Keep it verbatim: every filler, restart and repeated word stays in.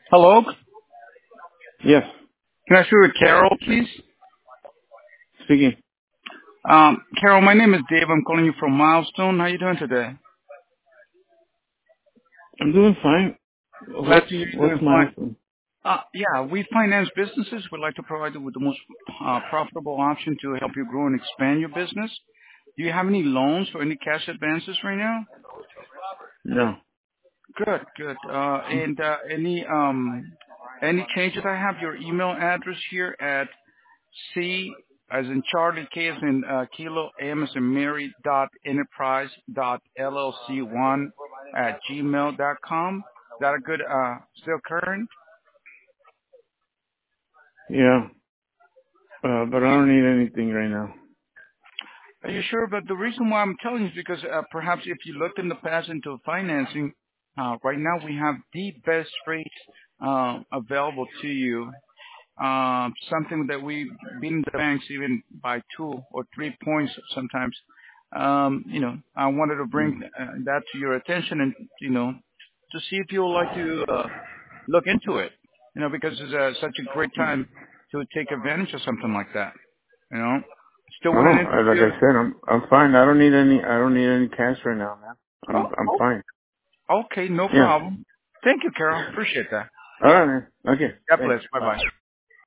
Hello? Yes, Can I speak with Carol, please? speaking. Um, Carol, my name is Dave. I'm calling you from Milestone. How you doing today? I'm doing fine. Glad What's to hear you're what's doing my fine. option? Uh, yeah, we finance businesses. We'd like to provide you with the most uh, profitable option to help you grow and expand your business. Do you have any loans or any cash advances right now? No. Good, good. Uh, and uh, any um, any changes? I have your email address here at C as in Charlie, K as in uh, Kilo, M as in Mary dot enterprise dot L L C one at gmail dot com. Is that a good, uh, still current? Yeah, uh, but I don't need anything right now. Are you sure? But the reason why I'm telling you is because uh, perhaps if you looked in the past into financing, uh, right now we have the best rates uh, available to you. Um, something that we beat the banks even by two or three points sometimes. Um, you know, I wanted to bring Mm. uh, that to your attention and, you know, to see if you would like to uh, look into it, you know, because it's uh, such a great time to take advantage of something like that, you know. Still Oh, wouldn't uh, like I interfere. said, I'm I'm fine. I don't need any. I don't need any cash right now, man. I'm Oh, I'm oh, fine. okay, no Yeah. problem. Thank you, Carol. Appreciate that. All right, man. Okay. God Thanks. bless. Bye. Bye-bye.